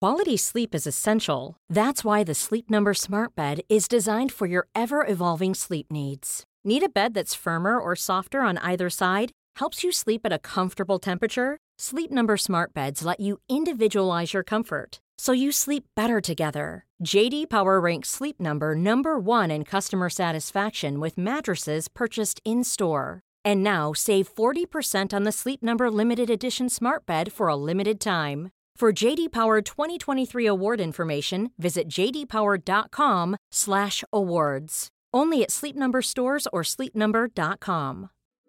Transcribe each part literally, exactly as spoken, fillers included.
Quality sleep is essential. That's why the Sleep Number Smart Bed is designed for your ever-evolving sleep needs. Need a bed that's firmer or softer on either side? Helps you sleep at a comfortable temperature? Sleep Number Smart Beds let you individualize your comfort, so you sleep better together. J D Power ranks Sleep Number number one in customer satisfaction with mattresses purchased in-store. And now, save forty percent on the Sleep Number Limited Edition Smart Bed for a limited time. For J D Power twenty twenty-three award information, visit j d power dot com slash awards. Only at Sleep Number stores or sleep number dot com.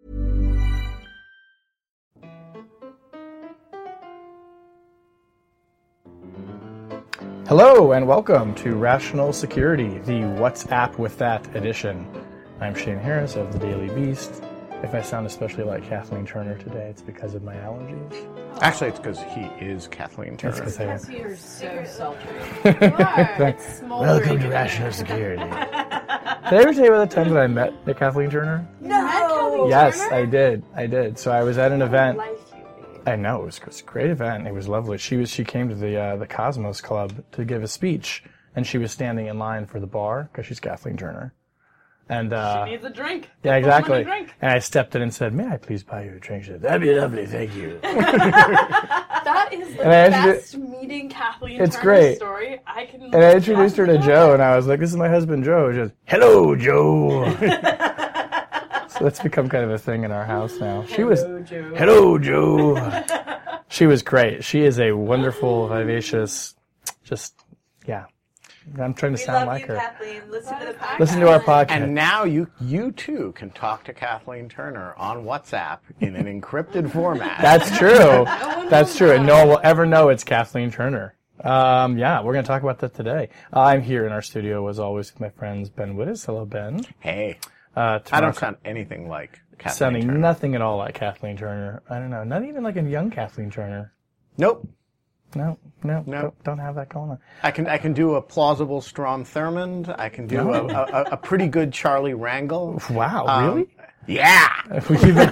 Hello and welcome to Rational Security, the What's App With That edition. I'm Shane Harris of The Daily Beast. If I sound especially like Kathleen Turner today, it's because of my allergies. Actually, it's because he is Kathleen Turner. It's because You're so sultry. Welcome to Rational Security. Did I ever tell you about the time that I met the Kathleen Turner? No. Yes, I did. I did. So I was at an event. Life you lead. I know, it was, it was a great event. It was lovely. She was. She came to the uh, the Cosmos Club to give a speech, and she was standing in line for the bar because she's Kathleen Turner. And uh, she needs a drink. Yeah, exactly. A drink. And I stepped in and said, "May I please buy you a drink?" She said, "That'd be lovely, thank you." That is the And I best meeting Kathleen It's Turner great. story I can. And I introduced her to Joe, and I was like, "This is my husband, Joe." She goes, "Hello, Joe." So that's become kind of a thing in our house now. She was, Hello, Joe. "Hello, Joe." She was great. She is a wonderful, vivacious, just yeah. I'm trying to We sound love like you, her. Kathleen. Listen to the podcast. Listen to our podcast. And now you you too can talk to Kathleen Turner on WhatsApp in an encrypted format. That's true. one That's will true. And know. no one will ever know it's Kathleen Turner. Um, yeah, we're going to talk about that today. Uh, I'm here in our studio, as always, with my friends Ben Wittes. Hello, Ben. Hey, Uh, I don't Tamara- sound anything like Kathleen sounding Turner. nothing at all like Kathleen Turner. I don't know. Not even like a young Kathleen Turner. Nope. No, no, No. Don't, don't have that going on. I can I can do a plausible Strom Thurmond. I can do No. a, a, a pretty good Charlie Wrangle. Wow, Um, really? Yeah. You've been,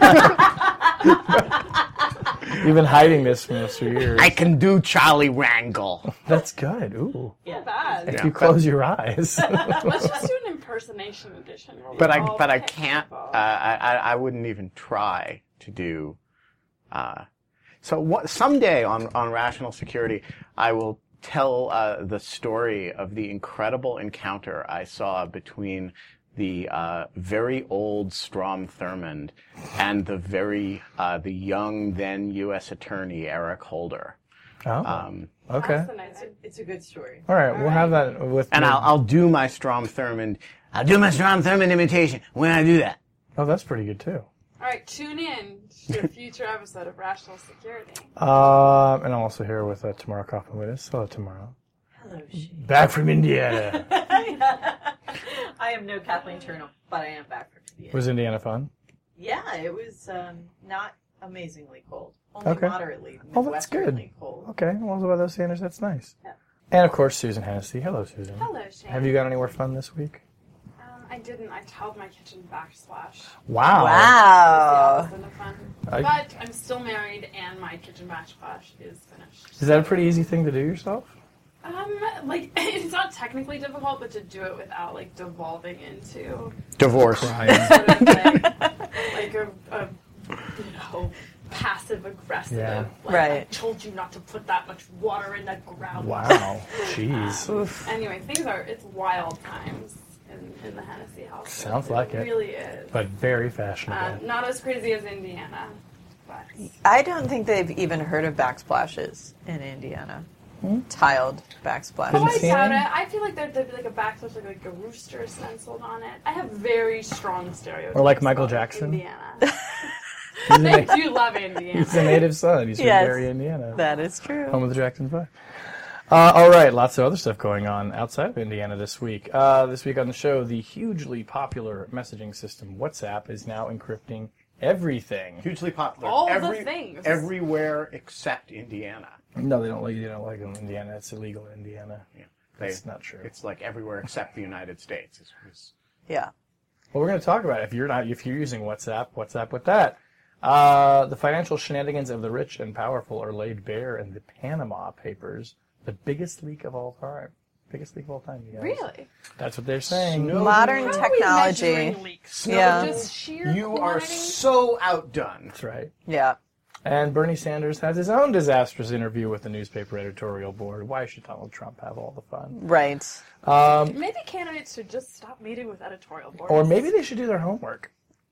you've been hiding this from us for years. I can do Charlie Wrangle. That's good. Ooh. Not bad. If Yeah, you but- close your eyes. Let's just do an impersonation edition. where we But I all but I pick can't. people. Uh, I I I wouldn't even try to do. Uh, so what, someday on on Rational Security, I will tell uh, the story of the incredible encounter I saw between the uh, very old Strom Thurmond and the very uh, the young then U S Attorney Eric Holder. Oh, Um, okay. That's the nice- It's a good story. All right, we'll have that with. and I'll I'll do my Strom Thurmond. I'll do my Strom Thurmond imitation when I do that. Oh, that's pretty good too. All right, tune in to a future episode of Rational Security. Um, and I'm also here with uh, Tamara Kaufman Wittes. Hello, Tamara. Hello, Shane. Back from Indiana. I am no Kathleen Turner, but I am back from Indiana. Was Indiana fun? Yeah, it was um, not amazingly cold. Only Okay. moderately Oh, that's good. Midwesterly cold. Okay, well, about those Sanders, that's nice. Yeah. And of course, Susan Hennessy. Hello, Susan. Hello, Shane. Have you got anywhere fun this week? Um, I didn't. I tiled my kitchen backsplash. Wow. Wow. It was fun. I- But I'm still married, and my kitchen backsplash is finished. Is that a pretty easy thing to do yourself? Um, like it's not technically difficult, but to do it without like devolving into Divorce. sort of like, like a, a you know passive aggressive. Yeah. Like, Right. I told you not to put that much water in the ground. Wow. Jeez. Anyway, things are it's wild times in, in the Hennessy house. Sounds like it. Really is. But very Uh, fashionable. not as crazy as Indiana, but I don't think they've even heard of backsplashes in Indiana. Tiled backsplashes. oh, Didn't I see doubt any? it. I feel like there'd, there'd be like a backslash, like, like a rooster stenciled on it. I have very strong stereotypes. Or like Michael about Jackson? Indiana. He's, a I na- do love Indiana. he's a native son. He's from Yes. Gary, Indiana. That is true. Home of the Jackson Five. Uh, all right, lots of other stuff going on outside of Indiana this week. Uh, this week on the show, the hugely popular messaging system WhatsApp is now encrypting everything. Hugely popular. All the Every, things. Everywhere except Indiana. No, they don't like. They don't like it in Indiana. It's illegal in Indiana. Yeah. They- That's not true. It's like everywhere except the United States. It's, it's, Yeah. Well, we're going to talk about it. If you're not, if you're using WhatsApp, WhatsApp with that. Uh, the financial shenanigans of the rich and powerful are laid bare in the Panama Papers. The biggest leak of all time. Biggest leak of all time, you guys. Really? That's what they're saying. Snowden- Modern How are we technology. measuring leaks? Yeah. Just sheer You are quantity? so outdone. That's right. Yeah. And Bernie Sanders has his own disastrous interview with the newspaper editorial board. Why should Donald Trump have all the fun? Right. Maybe candidates should just stop meeting with editorial boards. Or maybe they should do their homework.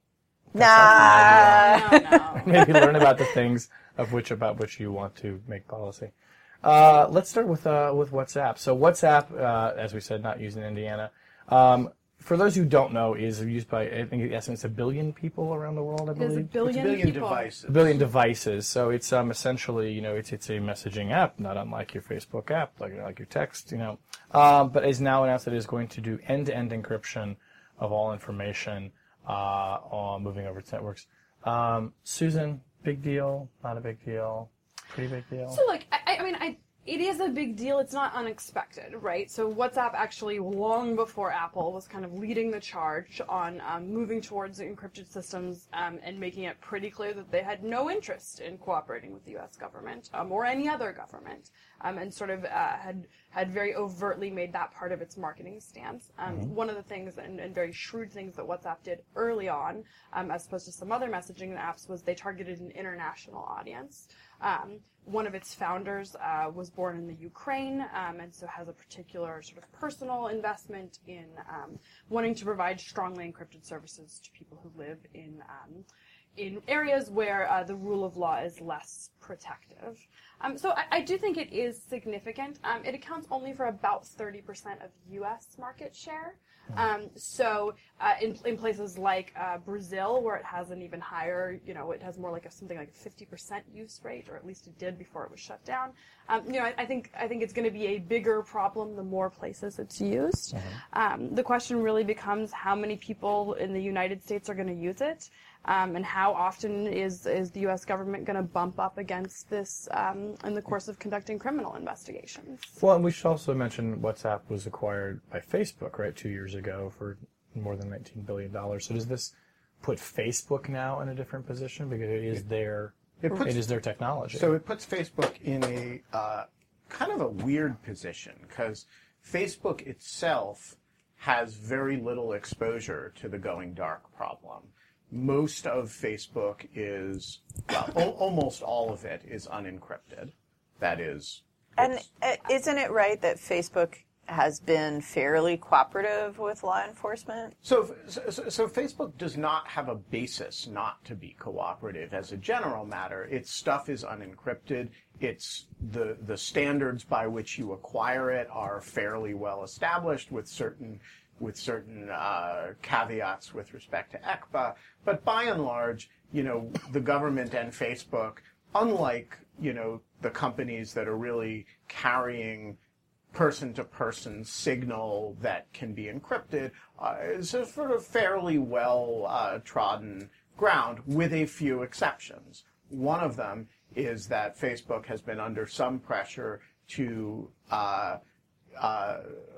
Nah. No, no. Maybe learn about the things of which about which you want to make policy. Uh, let's start with uh, with WhatsApp. So WhatsApp, uh, as we said, not used in Indiana. Um, for those who don't know, is used by, I think, estimates a billion people around the world, I There's a believe. billion, It's a billion people. devices. A billion devices. So it's um, essentially, you know, it's it's a messaging app, not unlike your Facebook app, like like your text, you know. Um, but is now announced that it is going to do end-to-end encryption of all information uh, on moving over to networks. Um, Susan, big deal? Not a big deal? Pretty big deal? So, like, I, I mean, I it is a big deal. It's not unexpected, right? So WhatsApp actually, long before Apple, was kind of leading the charge on um, moving towards encrypted systems um, and making it pretty clear that they had no interest in cooperating with the U S government um, or any other government, um, and sort of uh, had had very overtly made that part of its marketing stance. Um, mm-hmm. One of the things, and, and very shrewd things that WhatsApp did early on, um, as opposed to some other messaging apps, was they targeted an international audience. Um, one of its founders uh, was born in the Ukraine, um, and so has a particular sort of personal investment in um, wanting to provide strongly encrypted services to people who live in um, in areas where uh, the rule of law is less protective. Um, so I, I do think it is significant. Um, it accounts only for about thirty percent of U S market share. Um, so uh, in, in places like uh, Brazil, where it has an even higher, you know, it has more like a, something like a fifty percent use rate, or at least it did before it was shut down. Um, you know, I, I think I think it's going to be a bigger problem the more places it's used. Mm-hmm. Um, the question really becomes how many people in the United States are going to use it. Um, and how often is is the U S government going to bump up against this um, in the course of conducting criminal investigations? Well, and we should also mention WhatsApp was acquired by Facebook, right, two years ago for more than nineteen billion dollars. So does this put Facebook now in a different position because it is their it, puts, it is their technology? So it puts Facebook in a uh, kind of a weird position because Facebook itself has very little exposure to the going dark problem. Most of Facebook is, well, o- almost all of it is unencrypted. That is. And uh, isn't it right that Facebook has been fairly cooperative with law enforcement? So, so, so Facebook does not have a basis not to be cooperative as a general matter. Its stuff is unencrypted. It's the the standards by which you acquire it are fairly well established with certain with certain uh, caveats with respect to E C P A. But by and large, you know, the government and Facebook, unlike, you know, the companies that are really carrying person-to-person signal that can be encrypted, uh, is a sort of fairly well uh, trodden ground with a few exceptions. One of them is that Facebook has been under some pressure to uh, uh,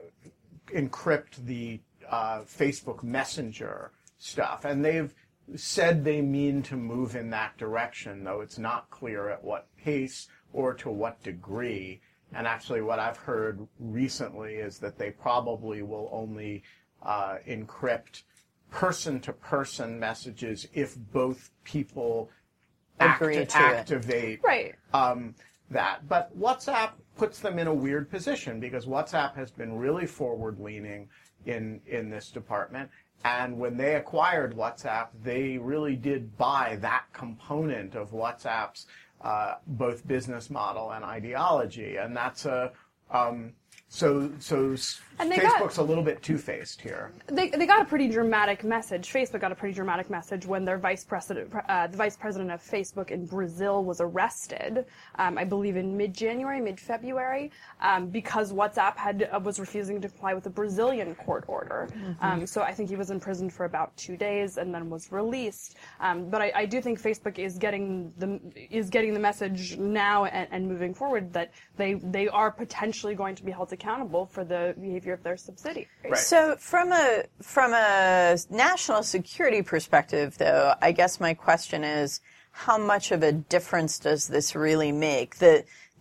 encrypt the uh, Facebook Messenger stuff, and they've said they mean to move in that direction, though it's not clear at what pace or to what degree. And actually what I've heard recently is that they probably will only uh, encrypt person-to-person messages if both people Agree act- to activate it. Right. um, that. But WhatsApp puts them in a weird position because WhatsApp has been really forward-leaning in, in this department. And when they acquired WhatsApp, they really did buy that component of WhatsApp's uh, both business model and ideology. And that's a um, so so And they Facebook's got- a little bit two-faced here. They they got a pretty dramatic message. Facebook got a pretty dramatic message when their vice president, uh, the vice president of Facebook in Brazil, was arrested. Um, I believe in mid-January, mid-February, um, because WhatsApp had uh, was refusing to comply with a Brazilian court order. Mm-hmm. Um, so I think he was in prison for about two days and then was released. Um, but I, I do think Facebook is getting the is getting the message now and, and moving forward that they they are potentially going to be held accountable for the behavior of their subsidiaries. Right. So from a from a national security perspective, though, I guess my question is, how much of a difference does this really make? The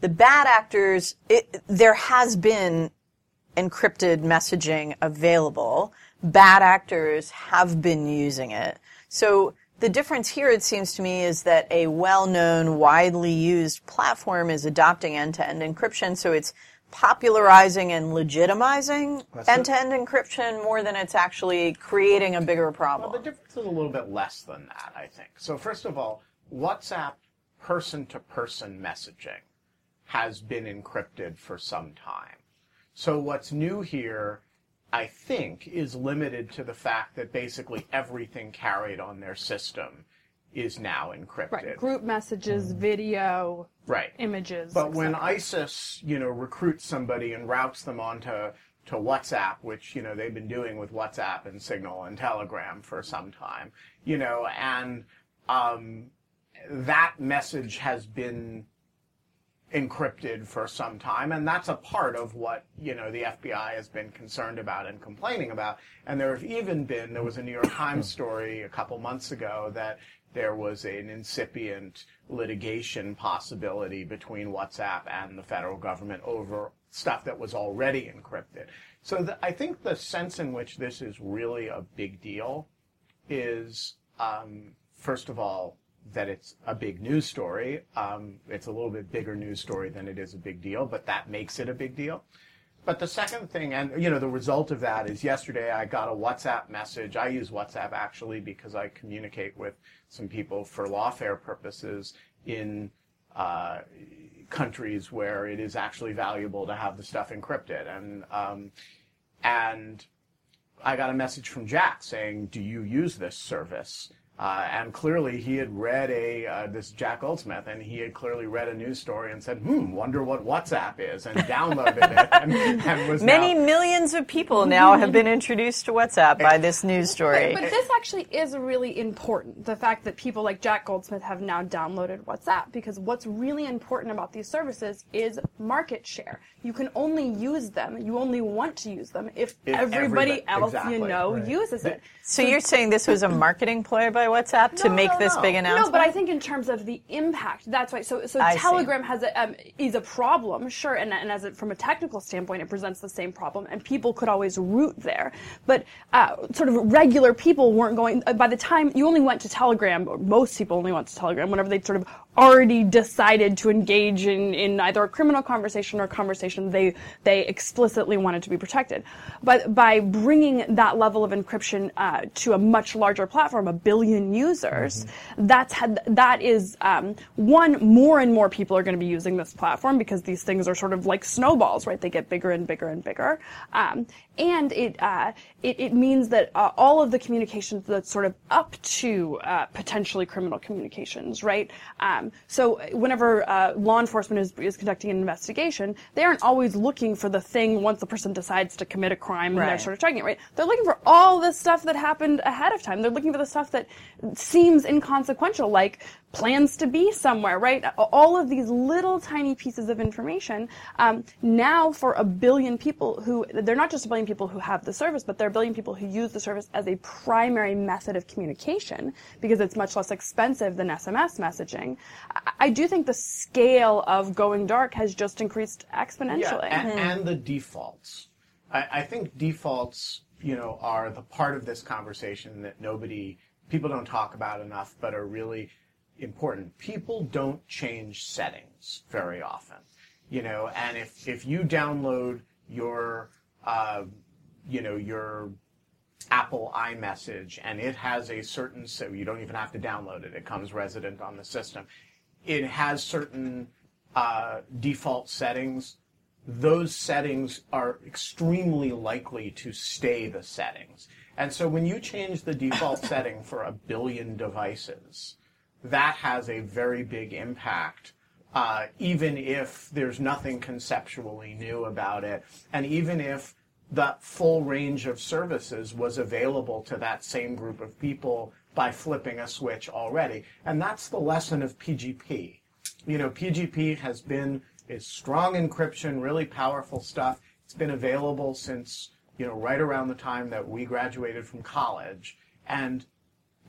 the bad actors, it, there has been encrypted messaging available. Bad actors have been using it. So the difference here, it seems to me, is that a well-known, widely used platform is adopting end-to-end encryption, so it's popularizing and legitimizing That's end-to-end encryption more than it's actually creating a bigger problem. Well, the difference is a little bit less than that, I think. So first of all, WhatsApp person-to-person messaging has been encrypted for some time. So what's new here, I think, is limited to the fact that basically everything carried on their system is now encrypted. Right. Group messages, video, Right. images. But et when cetera. ISIS, you know, recruits somebody and routes them onto to WhatsApp, which, you know, they've been doing with WhatsApp and Signal and Telegram for some time, you know, and um, that message has been encrypted for some time, and that's a part of what, you know, the F B I has been concerned about and complaining about. And there have even been, there was a New York Times story a couple months ago that there was an incipient litigation possibility between WhatsApp and the federal government over stuff that was already encrypted. So the, I think the sense in which this is really a big deal is, um, first of all, that it's a big news story. Um, it's a little bit bigger news story than it is a big deal, but that makes it a big deal. But the second thing, and you know, the result of that is yesterday I got a WhatsApp message. I use WhatsApp actually because I communicate with some people for lawfare purposes in uh, countries where it is actually valuable to have the stuff encrypted. And um, and I got a message from Jack saying, "Do you use this service?" Uh, and clearly he had read a, uh, this Jack Goldsmith, and he had clearly read a news story and said, hmm, wonder what WhatsApp is, and downloaded it. And, and was Many now, millions of people now have been introduced to WhatsApp by this news story. But, but this actually is really important, the fact that people like Jack Goldsmith have now downloaded WhatsApp, because what's really important about these services is market share. You can only use them, you only want to use them if, If everybody everybody- else exactly, you know right. uses it. So you're saying this was a marketing ploy by WhatsApp to No, make no, this no. big announcement? No, but I think in terms of the impact, that's why. So, so I see. Telegram has a, um, is a problem, sure, and, and as it, from a technical standpoint, it presents the same problem, and people could always root there. But uh, sort of regular people weren't going. Uh, by the time you only went to Telegram, or most people only went to Telegram whenever they sort of already decided to engage in, in either a criminal conversation or a conversation they they explicitly wanted to be protected. But by bringing that level of encryption uh, to a much larger platform, a billion users, mm-hmm. that's had that is um, one, more and more people are going to be using this platform because these things are sort of like snowballs, right? They get bigger and bigger and bigger, um, and it, uh, it it means that uh, all of the communications that's sort of up to uh, potentially criminal communications, right? Um, so whenever uh, law enforcement is is conducting an investigation, they aren't always looking for the thing once the person decides to commit a crime and Right. they're sort of tracking it, right? They're looking for all the stuff that happened ahead of time. They're looking for the stuff that seems inconsequential, like plans to be somewhere, right? All of these little tiny pieces of information. Um, now for a billion people who, they're not just a billion people who have the service, but they're a billion people who use the service as a primary method of communication because it's much less expensive than S M S messaging. I, I do think the scale of going dark has just increased exponentially. Yeah, and, and the defaults. I, I think defaults, you know, are the part of this conversation that nobody, people don't talk about enough, but are really important. People don't change settings very often, you know, and if, if you download your, uh, you know, your Apple iMessage and it has a certain, so you don't even have to download it, it comes resident on the system. It has certain uh, default settings. Those settings are extremely likely to stay the settings. And so when you change the default setting for a billion devices, that has a very big impact, uh, even if there's nothing conceptually new about it, and even if the full range of services was available to that same group of people by flipping a switch already. And that's the lesson of P G P. You know, P G P has been is strong encryption, really powerful stuff. It's been available since, you know, right around the time that we graduated from college. And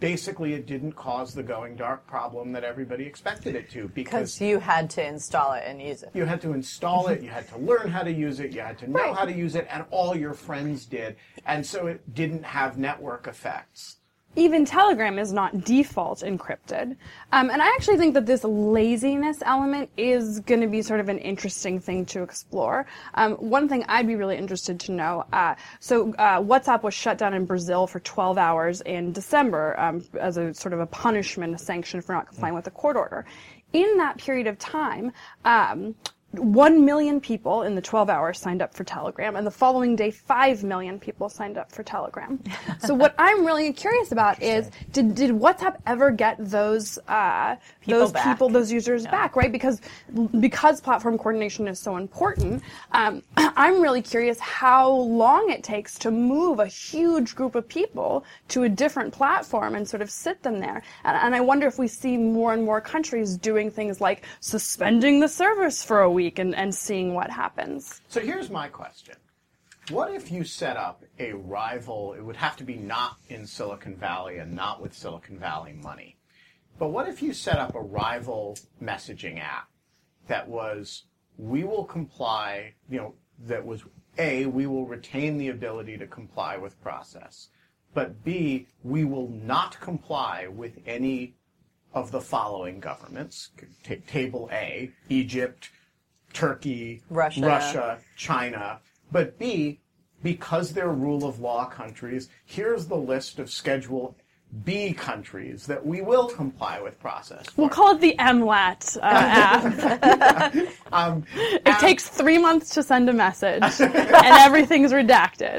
basically it didn't cause the going dark problem that everybody expected it to, because Because you had to install it and use it. you had to install it, you had to learn how to use it, you had to know Right. how to use it, and all your friends did. And so it didn't have network effects. Even Telegram is not default encrypted. Um, and I actually think that this laziness element is going to be sort of an interesting thing to explore. Um, one thing I'd be really interested to know, uh, so uh, WhatsApp was shut down in Brazil for twelve hours in December um, as a sort of a punishment, a sanction for not complying with the court order. In that period of time, um, One million people in the twelve hours signed up for Telegram, and the following day, five million people signed up for Telegram. So what I'm really curious about is, did did WhatsApp ever get those uh, People those back. people, those users back, right? Because because platform coordination is so important, um, I'm really curious how long it takes to move a huge group of people to a different platform and sort of sit them there. And, and I wonder if we see more and more countries doing things like suspending the service for a week. And, and seeing what happens. So here's my question. What if you set up a rival, it would have to be not in Silicon Valley and not with Silicon Valley money, but what if you set up a rival messaging app that was, we will comply, you know, that was, A, we will retain the ability to comply with process, but B, we will not comply with any of the following governments. Take table A, Egypt, Turkey, Russia. Russia, China, but B, because they're rule of law countries, here's the list of Schedule B countries that we will comply with process for. We'll call it the M LAT uh, app. um, It and- takes three months to send a message, and everything's redacted.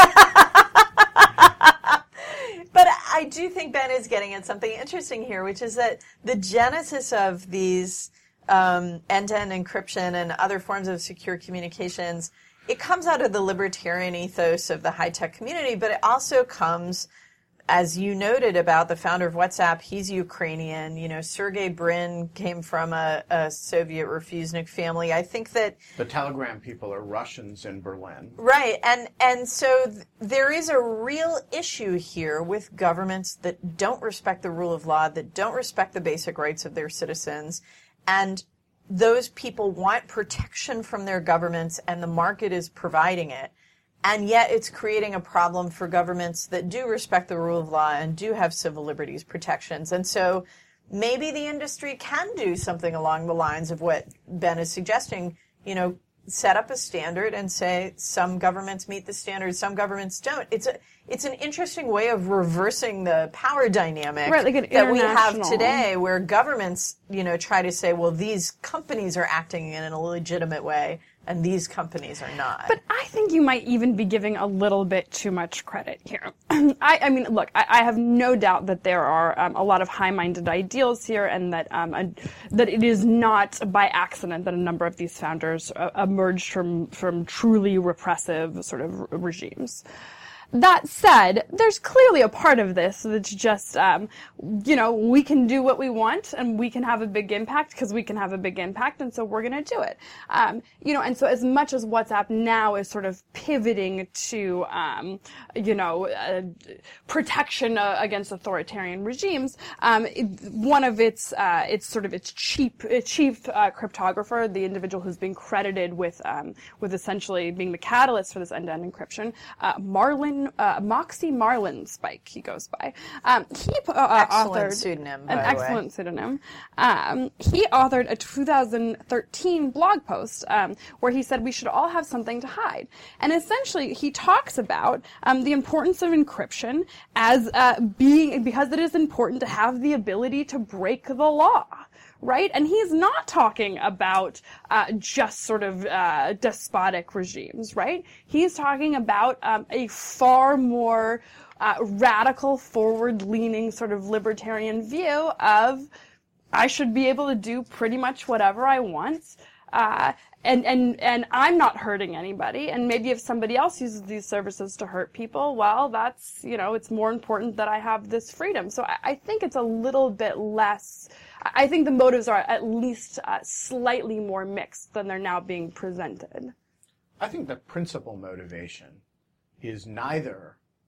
But I do think Ben is getting at something interesting here, which is that the genesis of these um, end-to-end encryption and other forms of secure communications, it comes out of the libertarian ethos of the high-tech community, but it also comes, as you noted about the founder of WhatsApp, he's Ukrainian. You know, Sergey Brin came from a, a Soviet refusnik family. I think that The Telegram people are Russians in Berlin. Right, and and so th- there is a real issue here with governments that don't respect the rule of law, that don't respect the basic rights of their citizens, and those people want protection from their governments, and the market is providing it. And yet it's creating a problem for governments that do respect the rule of law and do have civil liberties protections. And so maybe the industry can do something along the lines of what Ben is suggesting, you know, set up a standard and say some governments meet the standard, some governments don't. It's a it's an interesting way of reversing the power dynamic Right, like an that we have international- today, where governments, you know, try to say, well, these companies are acting in a legitimate way and these companies are not. But I think you might even be giving a little bit too much credit here. I, I mean, look, I, I have no doubt that there are um, a lot of high-minded ideals here, and that um, a, that it is not by accident that a number of these founders uh, emerged from from truly repressive sort of r- regimes. That said, there's clearly a part of this that's just, um, you know, we can do what we want and we can have a big impact because we can have a big impact, and so we're going to do it. Um, you know, and so as much as WhatsApp now is sort of pivoting to, um, you know, uh, protection uh, against authoritarian regimes, um, it, one of its, uh, its sort of its chief, chief uh, cryptographer, the individual who's been credited with, um, with essentially being the catalyst for this end-to-end encryption, uh, Marlin. Uh, Moxie Marlin Spike, he goes by. Um, he uh, Excellent authored pseudonym, by an the way. excellent pseudonym. Um, he authored a two thousand thirteen blog post um, where he said we should all have something to hide, and essentially he talks about um, the importance of encryption as uh, being because it is important to have the ability to break the law. Right? And he's not talking about uh, just sort of uh, despotic regimes, right? He's talking about um, a far more uh, radical, forward-leaning sort of libertarian view of I should be able to do pretty much whatever I want. Uh, and, and, and I'm not hurting anybody. And maybe if somebody else uses these services to hurt people, well, that's, you know, it's more important that I have this freedom. So I, I think it's a little bit less, I think the motives are at least uh, slightly more mixed than they're now being presented. I think the principal motivation is neither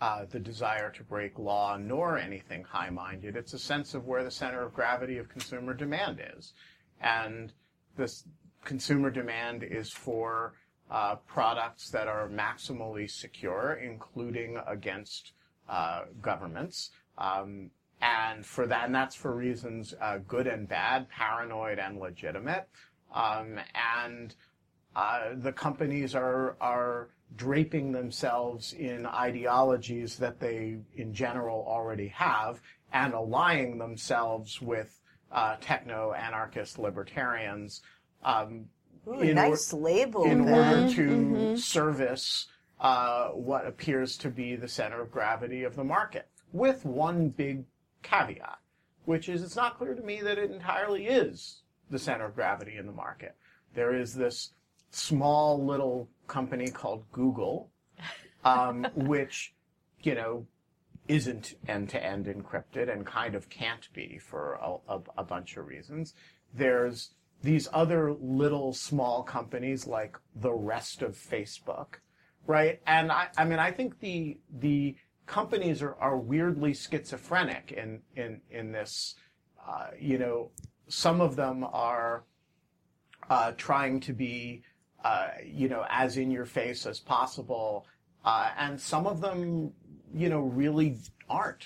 uh, the desire to break law nor anything high-minded. It's a sense of where the center of gravity of consumer demand is. And this consumer demand is for uh, products that are maximally secure, including against uh, governments. Um, and for that, and that's for reasons uh, good and bad, paranoid and legitimate. Um, and uh, the companies are are draping themselves in ideologies that they, in general, already have, and allying themselves with uh, techno-anarchist libertarians um, Ooh, in, nice or- label. in Ben. order to Mm-hmm. service uh, what appears to be the center of gravity of the market, with one big caveat, which is it's not clear to me that it entirely is the center of gravity in the market. There is this small little company called Google, um, which, you know, isn't end-to-end encrypted and kind of can't be for a, a, a bunch of reasons. There's these other little small companies like the rest of Facebook, right? And I, I mean, I think the the companies are, are weirdly schizophrenic in in in this. Uh, you know, some of them are uh, trying to be, uh, you know, as in your face as possible, uh, and some of them, you know, really aren't.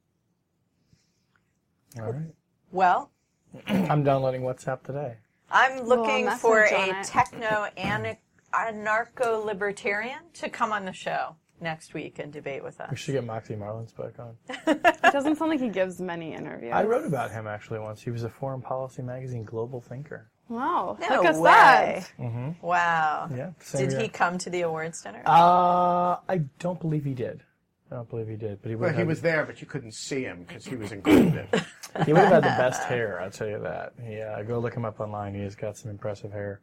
All right. Well, I'm downloading WhatsApp today. I'm looking message for on a it. techno anarcho-libertarian to come on the show next week and debate with We us. should get Moxie Marlins back on. It doesn't sound like he gives many interviews. I wrote about him actually once. He was a foreign policy magazine global thinker. Wow. No Look at way. that. Mm-hmm. Wow. Yeah. same Did year. he come to the awards dinner? Uh, I don't believe he did. I don't believe he did. But he would Well, have he had- was there, but you couldn't see him because he was encrypted. He would have had the best hair, I'll tell you that. Yeah, go look him up online. He has got some impressive hair.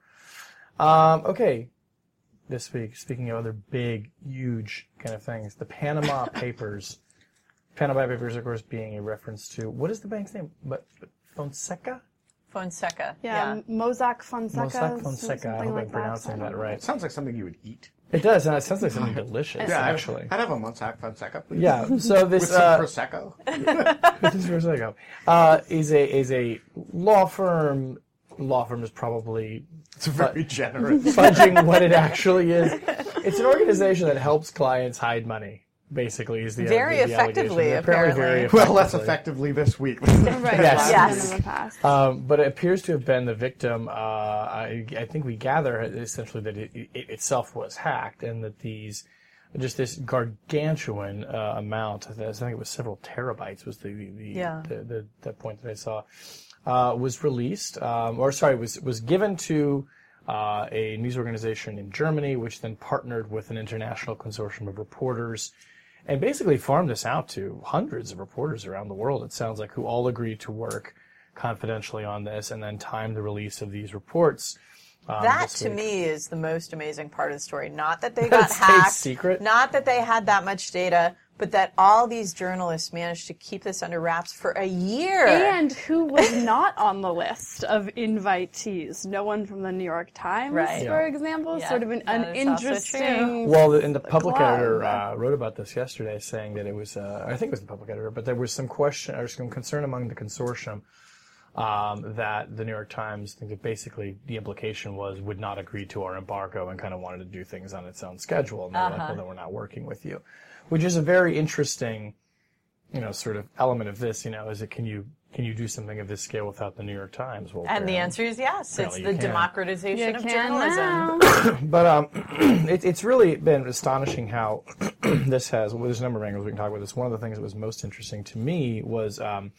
Um, okay. This week, speaking of other big, huge kind of things, the Panama Papers. Panama Papers, of course, being a reference to, what is the bank's name? But Fonseca? Fonseca. Yeah, Mossack Fonseca. Mossack Fonseca. I something hope like I'm pronouncing that. that right. Sounds like something you would eat. It does, and it sounds like something delicious, actually. I'd have a Mossack Fonseca, please. Yeah, so With this, some uh, Prosecco. this is where I go. Uh, is a, is a law firm, law firm is probably It's very generous. fudging what it actually is. It's an organization that helps clients hide money, basically, is the Very the, the effectively, allegation. Apparently very apparently. Well, less effectively. effectively this week. Right. Yes. yeah, Yes. in the past. Um, but it appears to have been the victim. Uh, I, I think we gather essentially that it, it itself was hacked, and that these, just this gargantuan uh, amount, I think it was several terabytes, was the the, Yeah. the, the, the point that I saw, uh, was released, um, or sorry, was was given to uh, a news organization in Germany, which then partnered with an international consortium of reporters. And basically farmed this out to hundreds of reporters around the world, it sounds like, who all agreed to work confidentially on this and then time the release of these reports. Um, That, this to week. me, is the most amazing part of the story. Not that they got It stayed hacked, secret. not that they had that much data, but that all these journalists managed to keep this under wraps for a year. And who was not on the list of invitees? No one from the New York Times, Right. for Yeah. example. Yeah, Sort of an, that an is also interesting. Well, the, and the public club. editor uh, wrote about this yesterday, saying that it was, uh, I think it was the public editor, but there was some question or some concern among the consortium um, that the New York Times, I think that basically the implication was, would not agree to our embargo and kind of wanted to do things on its own schedule. And they were like, well, then we're not working with you. Which is a very interesting, you know, sort of element of this, you know, is it, can you, can you do something of this scale without the New York Times? Well, And the apparently- answer is yes. It's Apparently the you can. democratization You of can journalism. now. But um, it, it's really been astonishing how this has. Well, there's a number of angles we can talk about this. One of the things that was most interesting to me was um,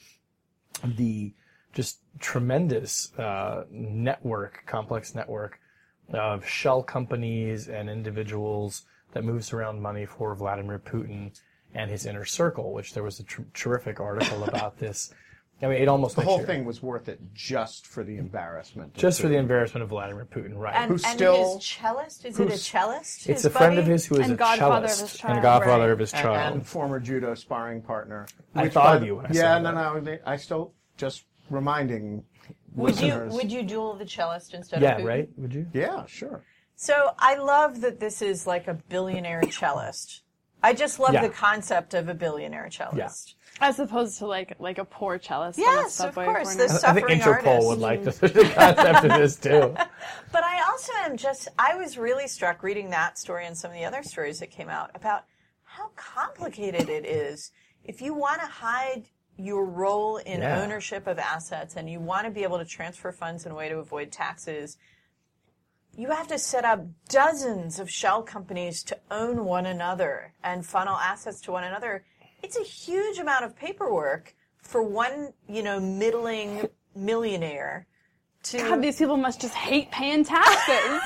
the just tremendous uh, network, complex network of shell companies and individuals that moves around money for Vladimir Putin and his inner circle. Which there was a tr- terrific article about this. I mean, it almost The makes whole you- thing was worth it just for the embarrassment. of just for the Putin. embarrassment of Vladimir Putin, right? And, Who's and still- his cellist? Is it a who's- cellist? It's his a friend buddy? of his who is And a godfather of cellist his and a child. godfather Right. of his And, child. and former judo sparring partner. I Which, thought by of the- you when I Yeah, said no, that. no. I still just reminding Would you listeners. would you duel the cellist instead Yeah, of Putin? right? Would you? Yeah, sure. So I love that this is like a billionaire cellist I just love Yeah. the concept of a billionaire cellist. As opposed to like like a poor cellist. on a Yes, of subway course. corner. This I think suffering Interpol artist. would like the, the concept of this too. But I also am just, I was really struck reading that story and some of the other stories that came out about how complicated it is. If you want to hide your role in Yeah. ownership of assets and you want to be able to transfer funds in a way to avoid taxes, you have to set up dozens of shell companies to own one another and funnel assets to one another. It's a huge amount of paperwork for one, you know, middling millionaire to... God, these people must just hate paying taxes.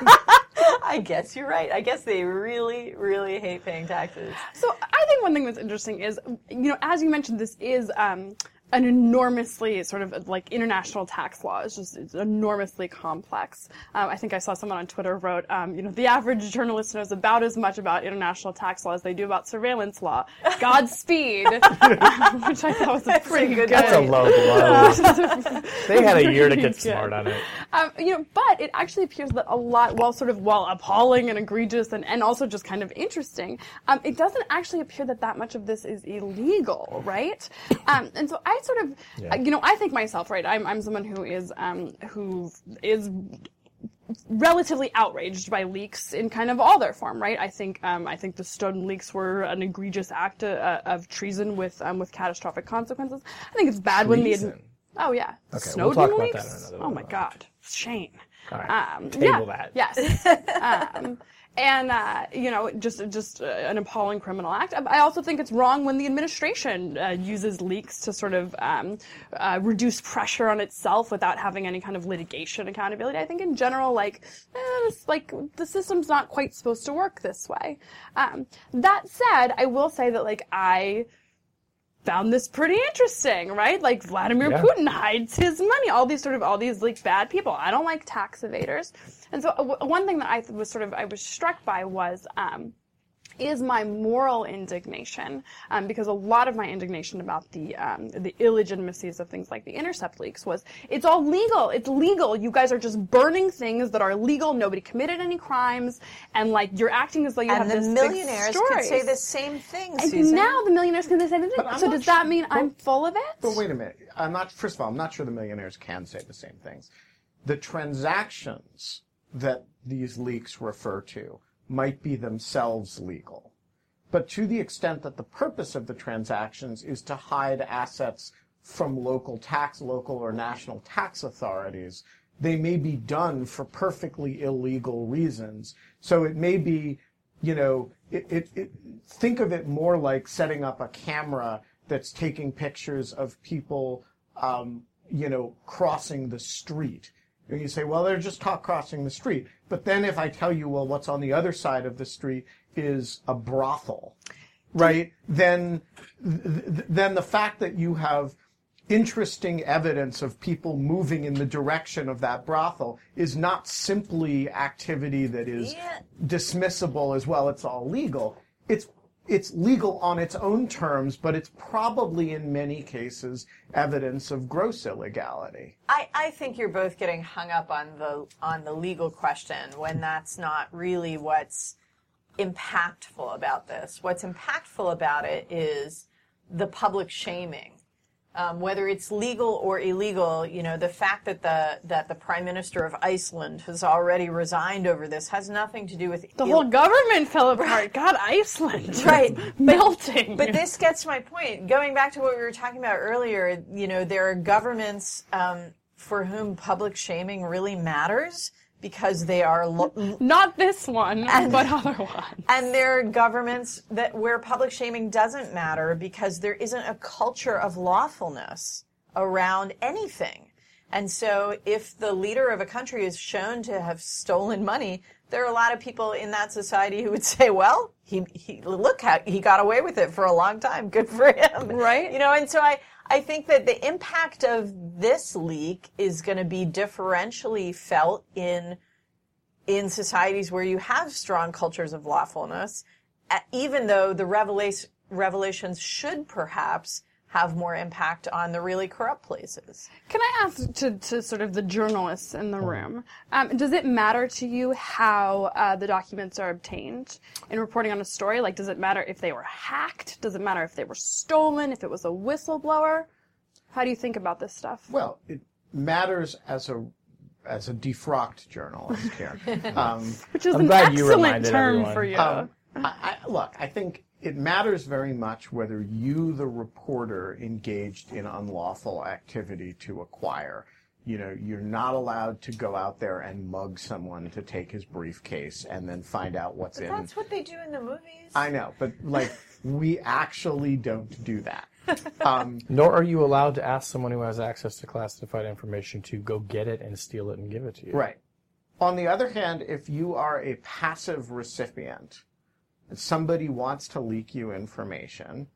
I guess you're right. I guess they really, really hate paying taxes. So I think one thing that's interesting is, you know, as you mentioned, this is um, an enormously sort of like international tax law. It's just it's enormously complex. Um, I think I saw someone on Twitter wrote, um, you know, the average journalist knows about as much about international tax law as they do about surveillance law. Godspeed, um, which I thought was a pretty good. That's a low blow. They had a year to get smart on it. Um, you know, but it actually appears that a lot, while sort of while appalling and egregious and, and also just kind of interesting, um, it doesn't actually appear that that much of this is illegal, right? Um, and so I sort of, Yeah. uh, you know, I think myself, right? I'm I'm someone who is um, who is relatively outraged by leaks in kind of all their form, right? I think um, I think the Snowden leaks were an egregious act uh, of treason with um, with catastrophic consequences. I think it's bad when the Treason? oh yeah Okay, Snowden we'll talk about leaks. that in another oh my one. God, Shane. All right. Um, Table yeah, that. Yes. um, and, uh, you know, just just uh, an appalling criminal act. I also think it's wrong when the administration uh, uses leaks to sort of um, uh, reduce pressure on itself without having any kind of litigation accountability. I think in general, like, eh, it's like the system's not quite supposed to work this way. Um, that said, I will say that, like, I found this pretty interesting, right? Like Vladimir Yeah. Putin hides his money. All these sort of, all these like bad people. I don't like tax evaders. And so uh, w- one thing that I was sort of, I was struck by was, um, is my moral indignation, um, because a lot of my indignation about the um, the illegitimacies of things like the Intercept leaks was it's all legal. It's legal. You guys are just burning things that are legal. Nobody committed any crimes, and like you're acting as though you And have the this millionaires big could story. say the same thing, And Susan. now the millionaires can say the same thing. But I'm So not does that sure- mean I'm full of it? But wait a minute. I'm not. First of all, I'm not sure the millionaires can say the same things. The transactions that these leaks refer to might be themselves legal. But to the extent that the purpose of the transactions is to hide assets from local tax, local or national tax authorities, they may be done for perfectly illegal reasons. So it may be, you know, it, it, it, think of it more like setting up a camera that's taking pictures of people, um, you know, crossing the street. And you say, well, they're just ta- crossing the street. But then if I tell you, well, what's on the other side of the street is a brothel, right? Then, th- then the fact that you have interesting evidence of people moving in the direction of that brothel is not simply activity that is Yeah. dismissible as well. It's all legal. It's It's legal on its own terms, but it's probably in many cases evidence of gross illegality. I, I think you're both getting hung up on the on the legal question when that's not really what's impactful about this. What's impactful about it is the public shaming. Um, whether it's legal or illegal, you know, the fact that the that the Prime Minister of Iceland has already resigned over this has nothing to do with The Ill- whole government fell apart. God, Iceland. Right. Melting. But this gets to my point. Going back to what we were talking about earlier, you know, there are governments um, for whom public shaming really matters because they are lo- Not this one, but other ones. and there are governments that where public shaming doesn't matter because there isn't a culture of lawfulness around anything. And so if the leader of a country is shown to have stolen money, there are a lot of people in that society who would say, well, he, he look how he got away with it for a long time. Good for him. Right. You know, and so I, I think that the impact of this leak is going to be differentially felt in in societies where you have strong cultures of lawfulness, uh, even though the revela- revelations should perhaps have more impact on the really corrupt places. Can I ask to, to sort of the journalists in the room, um, does it matter to you how uh, the documents are obtained in reporting on a story? Like, does it matter if they were hacked? Does it matter if they were stolen, if it was a whistleblower? How do you think about this stuff? Well, it matters as a as a defrocked journalist here. Um, Which is I'm an glad you excellent reminded term everyone. for you. Um, I, I, look, I think it matters very much whether you, the reporter, engaged in unlawful activity to acquire. You know, you're not allowed to go out there and mug someone to take his briefcase and then find out what's But in. that's what they do in the movies. I know, but like, we actually don't do that. Um, Nor are you allowed to ask someone who has access to classified information to go get it and steal it and give it to you. Right. On the other hand, if you are a passive recipient, somebody wants to leak you information,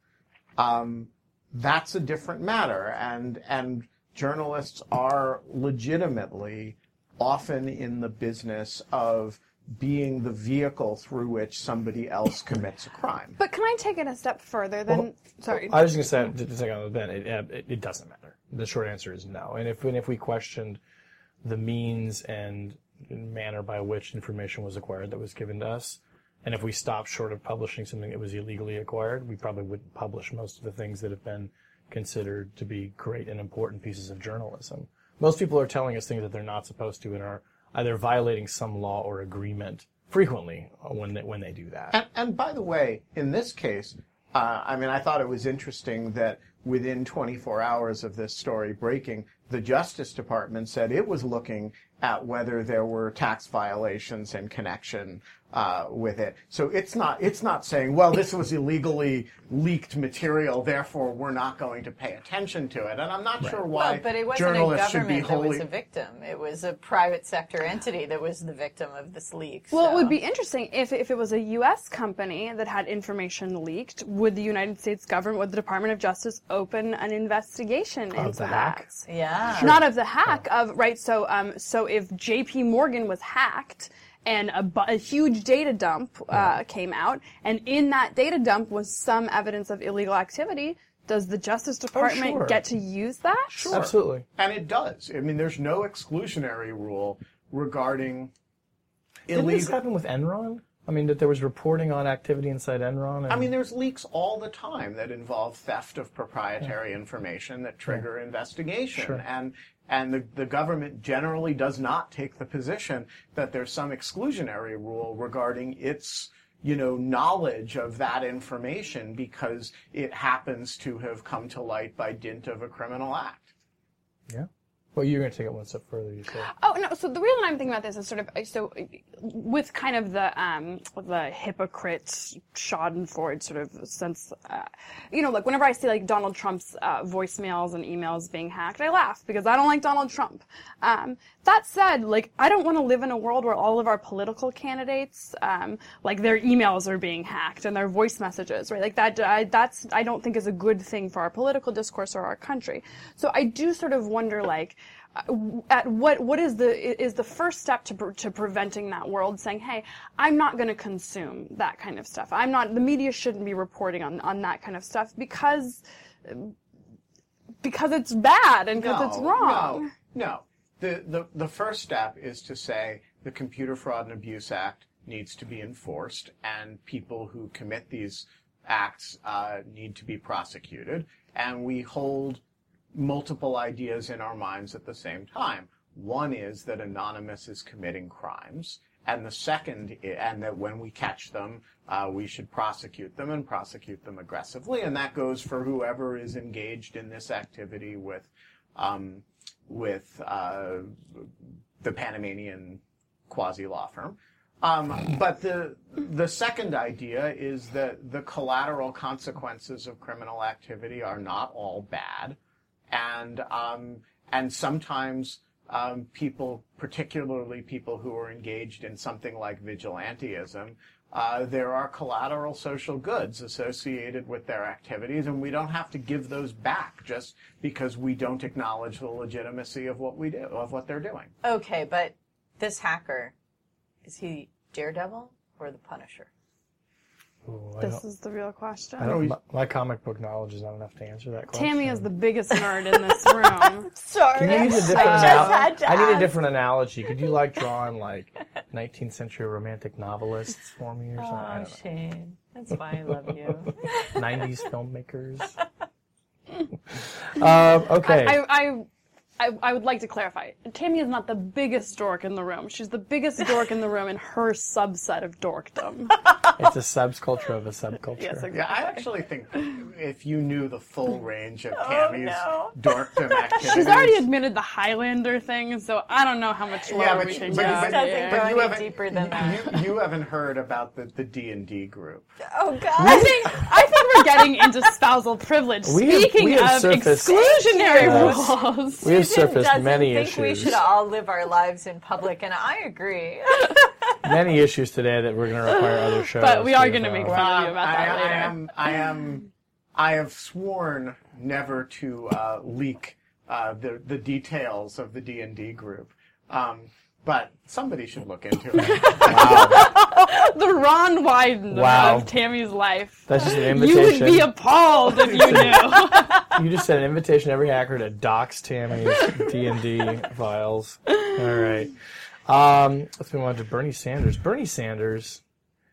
um, that's a different matter. And and journalists are legitimately often in the business of being the vehicle through which somebody else commits a crime. But can I take it a step further then? Well, Sorry. I was just going to say, just a second on Ben, it, it, it doesn't matter. The short answer is no. And if, and if we questioned the means and manner by which information was acquired that was given to us, and if we stopped short of publishing something that was illegally acquired, we probably wouldn't publish most of the things that have been considered to be great and important pieces of journalism. Most people are telling us things that they're not supposed to and are either violating some law or agreement frequently when they, when they do that. And, and by the way, in this case, uh, I mean, I thought it was interesting that within twenty-four hours of this story breaking, the Justice Department said it was looking at whether there were tax violations in connection uh, with it. So it's not it's not saying, well, this was illegally leaked material, therefore we're not going to pay attention to it. And I'm not Right. sure why Well, but it wasn't a journalists should be government that wholly... was a victim. It was a private sector entity that was the victim of this leak. Well, so. it would be interesting if if it was a U S company that had information leaked. Would the United States government, would the Department of Justice open an investigation into the that? hack? Yeah. Not of the hack of right. So um so if J P Morgan was hacked and a, bu- a huge data dump uh, came out, and in that data dump was some evidence of illegal activity, does the Justice Department sure. get to use that? Sure. Absolutely. And it does. I mean, there's no exclusionary rule regarding Didn't this illegal... happen with Enron? I mean, that there was reporting on activity inside Enron? And I mean, there's leaks all the time that involve theft of proprietary information that trigger investigation. Sure. And and the, the government generally does not take the position that there's some exclusionary rule regarding its, you know, knowledge of that information because it happens to have come to light by dint of a criminal act. Yeah. Well, you're going to take it one step further, you said. Oh no! So the reason I'm thinking about this is sort of so with kind of the um, the hypocrite Schadenfreude sort of sense. Uh, you know, like whenever I see like Donald Trump's uh, voicemails and emails being hacked, I laugh because I don't like Donald Trump. Um, that said, like I don't want to live in a world where all of our political candidates, um, like their emails are being hacked and their voice messages, right? Like that. I, that's I don't think is a good thing for our political discourse or our country. So I do sort of wonder, like. At what what is the is the first step to pre- to preventing that world saying, hey, I'm not going to consume that kind of stuff. I'm not. The media shouldn't be reporting on, on that kind of stuff because because it's bad and because No, it's wrong. No, no. The, the the first step is to say the Computer Fraud and Abuse Act needs to be enforced, and people who commit these acts uh, need to be prosecuted, and we hold multiple ideas in our minds at the same time. One is that Anonymous is committing crimes, and the second, and that when we catch them, uh, we should prosecute them and prosecute them aggressively, and that goes for whoever is engaged in this activity with, um, with uh, the Panamanian quasi-law firm. Um, but the the second idea is that the collateral consequences of criminal activity are not all bad. And um, and sometimes um, people, particularly people who are engaged in something like vigilantism, uh, there are collateral social goods associated with their activities, and we don't have to give those back just because we don't acknowledge the legitimacy of what we do, of what they're doing. Okay, but this hacker, is he Daredevil or the Punisher? Ooh, I This don't- is the real question. I don't, my, my comic book knowledge is not enough to answer that question. Tammy is the biggest nerd in this room. Sorry. Can you use a different I just analogy? had to I need a ask. different analogy. Could you like draw on like nineteenth century romantic novelists for me or something? I Oh, don't know. Shane. That's why I love you. nineties filmmakers. um, okay. I, I, I, I would like to clarify. Tammy is not the biggest dork in the room. She's the biggest dork in the room in her subset of dorkdom. It's a subculture of a subculture. Yes, exactly. Yeah, I actually think if you knew the full range of Tammy's no. dorkdom activities. She's already admitted the Highlander thing, so I don't know how much more Yeah, but we she- can but- go. but- Doesn't here. go But you any haven't- deeper than that. You, you haven't heard about the, the D and D group. Oh, God. I think I think we're getting into spousal privilege. We have- Speaking we have of surfaced- exclusionary Yes. rules. We have Susan surfaced doesn't many think issues. we should all live our lives in public, and I agree. Many issues today that we're going to require other shows. But we are to, going to uh, make fun of you about I, that I later. am. I am. I have sworn never to uh, leak uh, the the details of the D and D group. Um, but somebody should look into it. Wow. The Ron Wyden Wow. of Tammy's life. That's just an You would invitation. be appalled if you knew. You just sent an invitation to every hacker to dox Tammy's D and D files. All right. Um, let's move on to Bernie Sanders. Bernie Sanders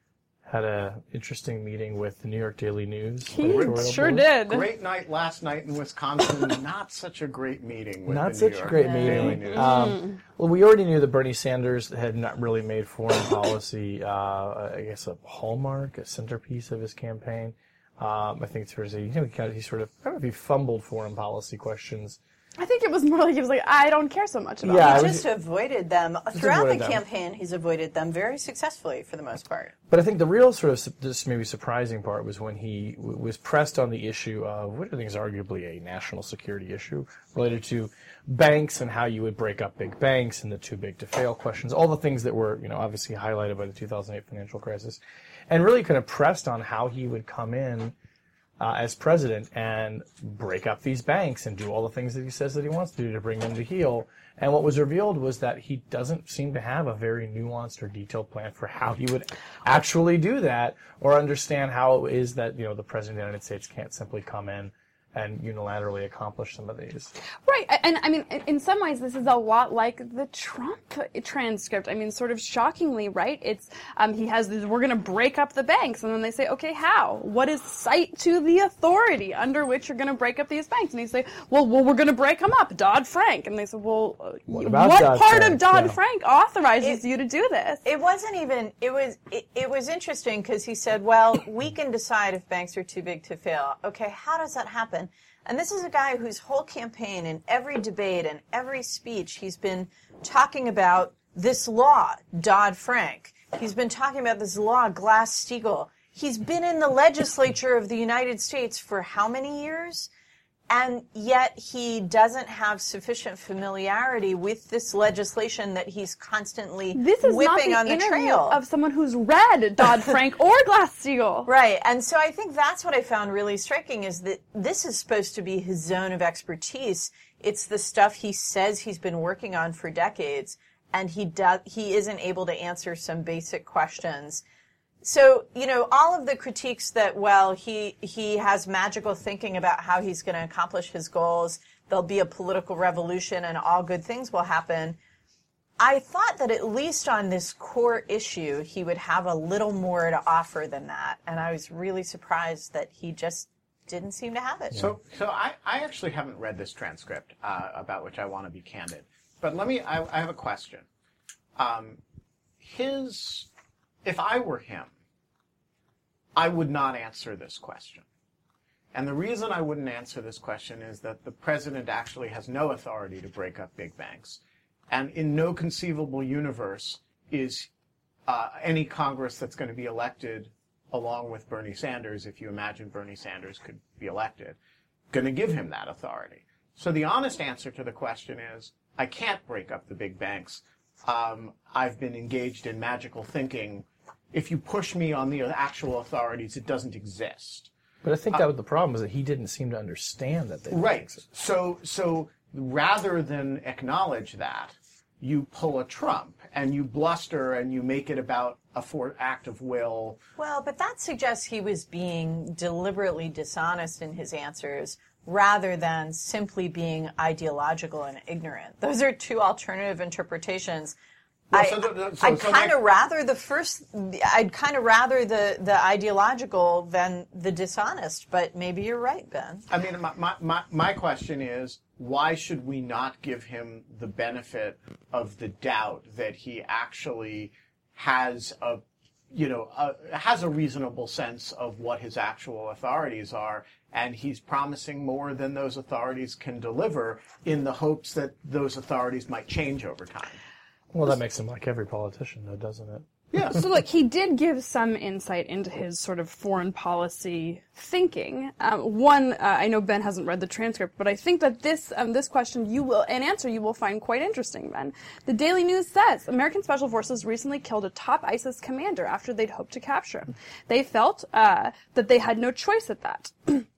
had an interesting meeting with the New York Daily News. He editorial sure board. did. Great night last night in Wisconsin. Not such a great meeting. With Not the such New a York great Daily meeting. News. Um, well, we already knew that Bernie Sanders had not really made foreign policy, uh, I guess, a hallmark, a centerpiece of his campaign. Um, I think it's fair to say, you know, he, kind of, he sort of, I don't know if he fumbled foreign policy questions. I think it was more like he was like, I don't care so much about Yeah, it. I He was- just avoided them. Throughout avoided the them. campaign, he's avoided them very successfully for the most part. But I think the real sort of su- this maybe surprising part was when he w- was pressed on the issue of what I think is arguably a national security issue related to banks and how you would break up big banks and the too big to fail questions, all the things that were, you know, obviously highlighted by the two thousand eight financial crisis, and really kind of pressed on how he would come in uh, as president and break up these banks and do all the things that he says that he wants to do to bring them to heel. And what was revealed was that he doesn't seem to have a very nuanced or detailed plan for how he would actually do that, or understand how it is that, you know, the president of the United States can't simply come in and unilaterally accomplish some of these. Right, and I mean, in- in some ways, this is a lot like the Trump transcript. I mean, sort of shockingly, right? It's um, he has this, we're going to break up the banks, and then they say, okay, how? What is cite to the authority under which you're going to break up these banks? And they say, well, well, we're going to break them up, Dodd-Frank. And they say, well, uh, What what, about part Dodd-Frank? of Dodd-Frank authorizes It- you to do this? It wasn't even, it was, it, it was interesting because he said, well, we can decide if banks are too big to fail. Okay, how does that happen? And this is a guy whose whole campaign and every debate and every speech, he's been talking about this law, Dodd-Frank. He's been talking about this law, Glass-Steagall. He's been in the legislature of the United States for how many years? And yet he doesn't have sufficient familiarity with this legislation that he's constantly This is not whipping the on the interview trail. of someone who's read Dodd-Frank or Glass-Steagall. Right. And so I think that's what I found really striking is that this is supposed to be his zone of expertise. It's the stuff he says he's been working on for decades, and he does, he isn't able to answer some basic questions. So, you know, all of the critiques that, well, he he has magical thinking about how he's going to accomplish his goals, there'll be a political revolution and all good things will happen. I thought that at least on this core issue, he would have a little more to offer than that. And I was really surprised that he just didn't seem to have it. So, so I, I actually haven't read this transcript, uh, about which I want to be candid. But let me, I, I have a question. Um, his, if I were him, I would not answer this question. And the reason I wouldn't answer this question is that the president actually has no authority to break up big banks. And in no conceivable universe is uh, any Congress that's going to be elected along with Bernie Sanders, if you imagine Bernie Sanders could be elected, going to give him that authority. So the honest answer to the question is, I can't break up the big banks. Um, I've been engaged in magical thinking. If you push me on the actual authorities, it doesn't exist. But I think that was the problem, is that he didn't seem to understand that they didn't Right. exist. So, so rather than acknowledge that, you pull a Trump and you bluster and you make it about a for act of will. Well, but that suggests he was being deliberately dishonest in his answers rather than simply being ideological and ignorant. Those are two alternative interpretations. Well, I, so the- so- I'd so kind of my- rather the first, I'd kind of rather the, the ideological than the dishonest, but maybe you're right, Ben. I mean, my, my, my, my question is, why should we not give him the benefit of the doubt that he actually has a, you know, a, has a reasonable sense of what his actual authorities are, and he's promising more than those authorities can deliver in the hopes that those authorities might change over time? Well, that makes him like every politician, though, doesn't it? Yeah. So, look, he did give some insight into his sort of foreign policy thinking. Um, one, uh, I know Ben hasn't read the transcript, but I think that this um, this question you will, an answer you will find quite interesting, Ben. The Daily News says American Special Forces recently killed a top ISIS commander after they'd hoped to capture him. They felt uh, that they had no choice at that.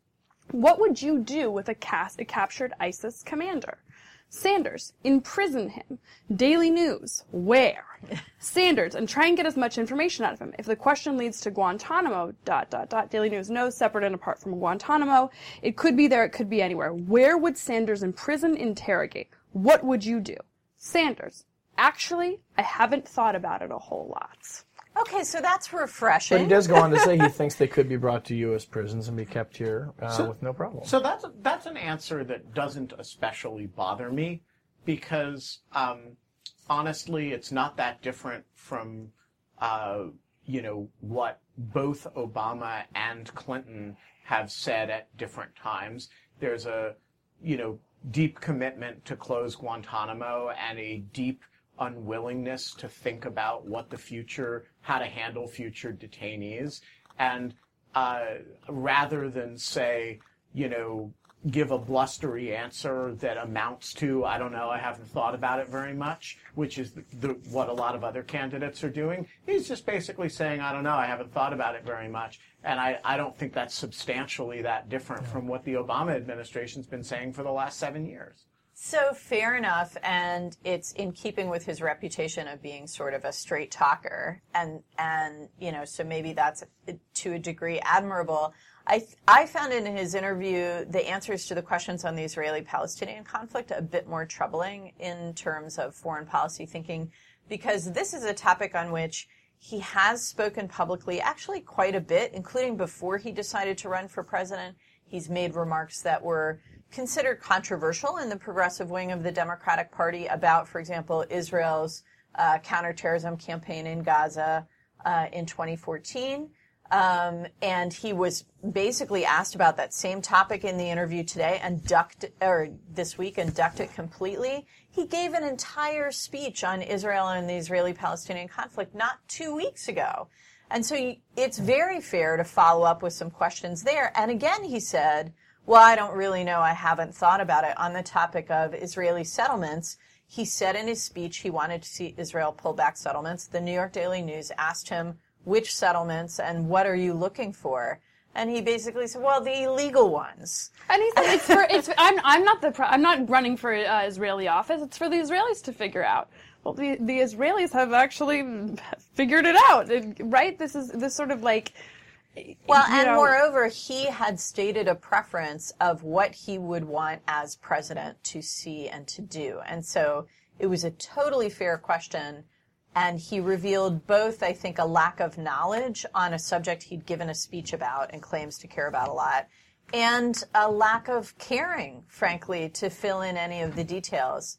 What would you do with a, cast, a captured ISIS commander? Sanders, imprison him. Daily News, where? Sanders, and try and get as much information out of him. If the question leads to Guantanamo, dot, dot, dot, Daily News, no, separate and apart from Guantanamo. It could be there, it could be anywhere. Where would Sanders imprison, interrogate? What would you do? Sanders, actually, I haven't thought about it a whole lot. Okay, so that's refreshing. But he does go on to say he thinks they could be brought to U S prisons and be kept here uh, So- with no problem. So that's that's an answer that doesn't especially bother me, because um, honestly, it's not that different from uh, you know what both Obama and Clinton have said at different times. There's a you know deep commitment to close Guantanamo and a deep unwillingness to think about what the future, how to handle future detainees. And uh, rather than say, you know, give a blustery answer that amounts to, I don't know, I haven't thought about it very much, which is the, the, what a lot of other candidates are doing, he's just basically saying, I don't know, I haven't thought about it very much. And I, I don't think that's substantially that different from what the Obama administration's been saying for the last seven years. So fair enough, and it's in keeping with his reputation of being sort of a straight talker, and and you know, so maybe that's to a degree admirable. I I found in his interview the answers to the questions on the Israeli-Palestinian conflict a bit more troubling in terms of foreign policy thinking, because this is a topic on which he has spoken publicly actually quite a bit, including before he decided to run for president. He's made remarks that were considered controversial in the progressive wing of the Democratic Party about, for example, Israel's uh, counterterrorism campaign in Gaza uh, in twenty fourteen. Um, and he was basically asked about that same topic in the interview today and ducked, or this week, and ducked it completely. He gave an entire speech on Israel and the Israeli-Palestinian conflict not two weeks ago. And so it's very fair to follow up with some questions there. And again, he said, well, I don't really know. I haven't thought about it. On the topic of Israeli settlements, he said in his speech he wanted to see Israel pull back settlements. The New York Daily News asked him, which settlements and what are you looking for? And he basically said, well, the illegal ones. And he said, it's for, it's, I'm, I'm not the, I'm not running for uh, Israeli office. It's for the Israelis to figure out. Well, the, the Israelis have actually figured it out, it, right? This is this sort of like, Well, you and know, moreover, he had stated a preference of what he would want as president to see and to do. And so it was a totally fair question. And he revealed both, I think, a lack of knowledge on a subject he'd given a speech about and claims to care about a lot, and a lack of caring, frankly, to fill in any of the details.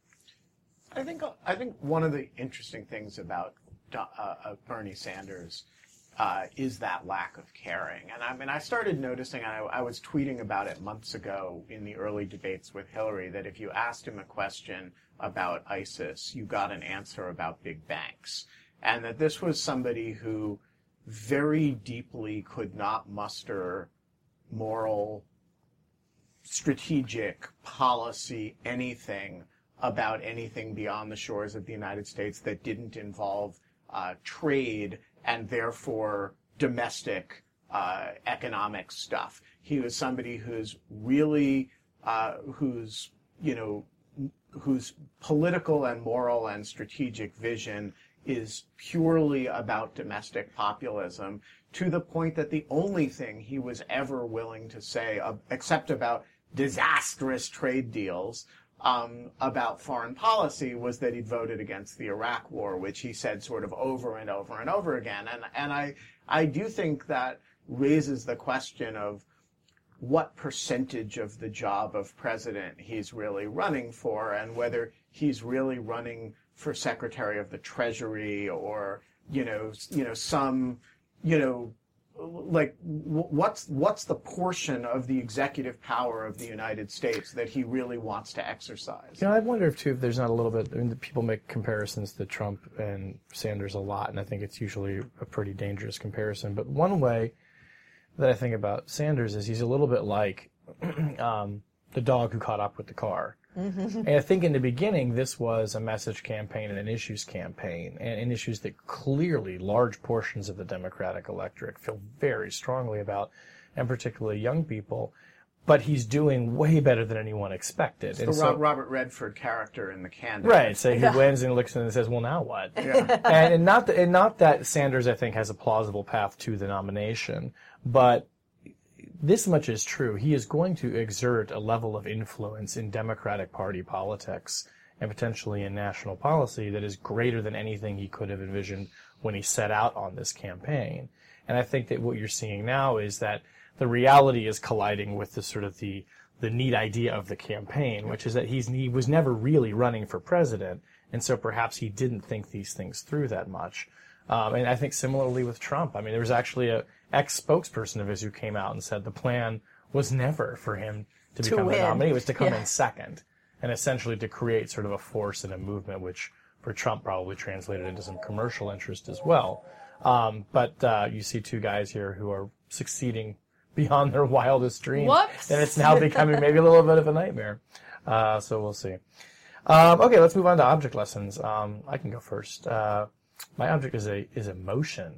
I think I think one of the interesting things about uh, uh, Bernie Sanders uh, is that lack of caring. And I mean, I started noticing, I, I was tweeting about it months ago in the early debates with Hillary, that if you asked him a question about ISIS, you got an answer about big banks. And that this was somebody who very deeply could not muster moral, strategic, policy, anything about anything beyond the shores of the United States that didn't involve uh, trade and therefore domestic uh, economic stuff. He was somebody who's really, uh, who's, you know, whose political and moral and strategic vision is purely about domestic populism, to the point that the only thing he was ever willing to say, uh, except about disastrous trade deals, um, about foreign policy, was that he'd voted against the Iraq War, which he said sort of over and over and over again. And, and I, I do think that raises the question of what percentage of the job of president he's really running for, and whether he's really running for Secretary of the Treasury, or, you know, you know, some, you know, like what's what's the portion of the executive power of the United States that he really wants to exercise? You know, I wonder if too if there's not a little bit. I mean, people make comparisons to Trump and Sanders a lot, and I think it's usually a pretty dangerous comparison. But one way that I think about Sanders is he's a little bit like um, the dog who caught up with the car. Mm-hmm. And I think in the beginning, this was a message campaign and an issues campaign, and, and issues that clearly large portions of the Democratic electorate feel very strongly about, and particularly young people. But he's doing way better than anyone expected. It's and the so, Robert Redford character in The Candidate. Right, so he yeah. wins and looks and says, well, now what? Yeah. and, and, not that, and not that Sanders, I think, has a plausible path to the nomination, but this much is true. He is going to exert a level of influence in Democratic Party politics and potentially in national policy that is greater than anything he could have envisioned when he set out on this campaign. And I think that what you're seeing now is that the reality is colliding with the sort of the, the neat idea of the campaign, which is that he's, he was never really running for president, and so perhaps he didn't think these things through that much. Um, and I think similarly with Trump. I mean, there was actually a ex-spokesperson of his who came out and said the plan was never for him to, To become win. the nominee. It was to come Yeah. in second, and essentially to create sort of a force and a movement, which for Trump probably translated into some commercial interest as well. Um, but uh, you see two guys here who are succeeding beyond their wildest dreams. Whoops. And it's now becoming maybe a little bit of a nightmare. Uh, so we'll see. Um, okay, let's move on to object lessons. Um, I can go first. Uh, my object is a is a motion.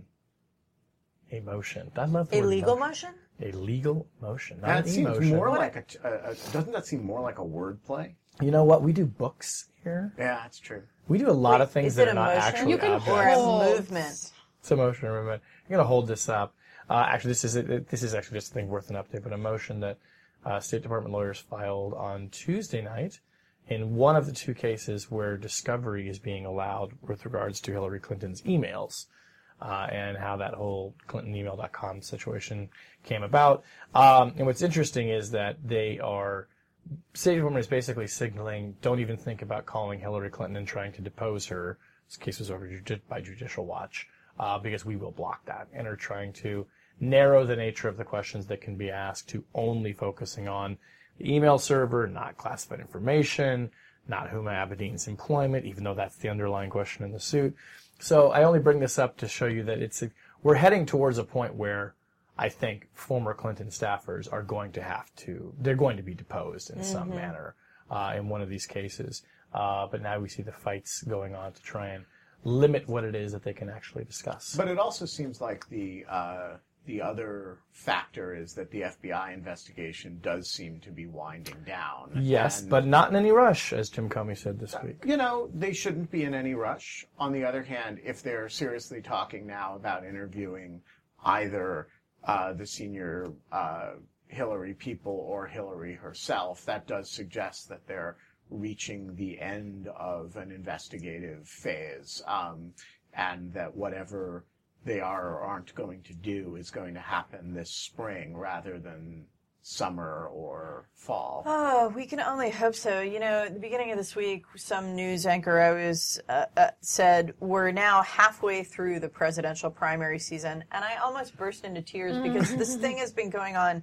A motion. I love the A word legal motion. motion? A legal motion, not That an seems emotion. more like a, a, a. Doesn't that seem more like a wordplay? You know what? We do books here. Yeah, that's true. We do a lot Wait, of things is that it are a not motion? actually You can objects. Or a Hold. movement? It's a motion. Remember, I'm going to hold this up. Uh, actually, this is this is actually just a thing worth an update, but a motion that uh, State Department lawyers filed on Tuesday night in one of the two cases where discovery is being allowed with regards to Hillary Clinton's emails. Uh, and how that whole Clinton Email dot com situation came about. Um, and what's interesting is that they are, State Department is basically signaling, don't even think about calling Hillary Clinton and trying to depose her. This case was over by Judicial Watch, uh, because we will block that, and are trying to narrow the nature of the questions that can be asked to only focusing on the email server, not classified information, not Huma Abedin's employment, even though that's the underlying question in the suit. So I only bring this up to show you that it's a, we're heading towards a point where I think former Clinton staffers are going to have to, they're going to be deposed in mm-hmm. some manner uh, in one of these cases. Uh, but now we see the fights going on to try and limit what it is that they can actually discuss. But it also seems like the uh, the other factor is that the F B I investigation does seem to be winding down. Yes, and, but not in any rush, as Jim Comey said this week. You know, they shouldn't be in any rush. On the other hand, if they're seriously talking now about interviewing either uh, the senior uh, Hillary people or Hillary herself, that does suggest that they're reaching the end of an investigative phase, um, and that whatever they are or aren't going to do is going to happen this spring rather than summer or fall. Oh, we can only hope so. You know, at the beginning of this week, some news anchor I was uh, uh, said we're now halfway through the presidential primary season, and I almost burst into tears because this thing has been going on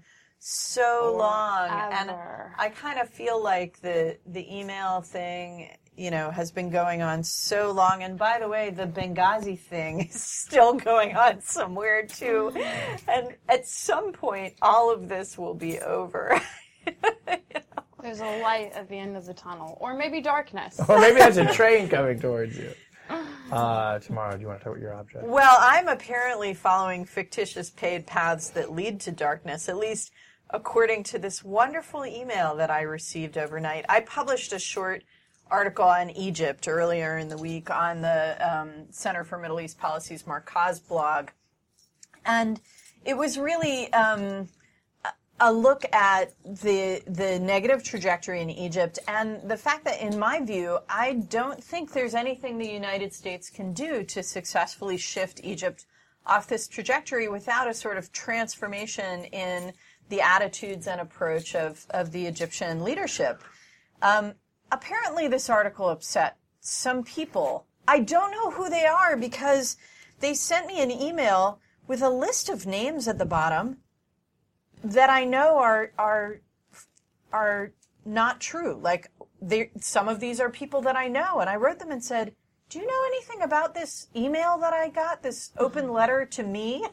so long, and I kind of feel like the the email thing, you know, has been going on so long. And by the way, the Benghazi thing is still going on somewhere too. And at some point, all of this will be over. You know? There's a light at the end of the tunnel, or maybe darkness. Or maybe there's a train coming towards you. Uh, tomorrow, do you want to talk about your object? Well, I'm apparently following fictitious paid paths that lead to darkness, at least according to this wonderful email that I received overnight. I published a short article on Egypt earlier in the week on the um, Center for Middle East Policy's Markaz blog. And it was really um, a look at the the negative trajectory in Egypt and the fact that, in my view, I don't think there's anything the United States can do to successfully shift Egypt off this trajectory without a sort of transformation in the attitudes and approach of, of the Egyptian leadership. Um, apparently this article upset some people. I don't know who they are because they sent me an email with a list of names at the bottom that I know are are are not true. Like, some of these are people that I know, and I wrote them and said, do you know anything about this email that I got, this open letter to me?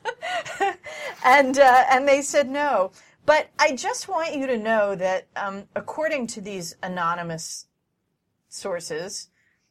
and uh, and they said no. But I just want you to know that um, according to these anonymous sources,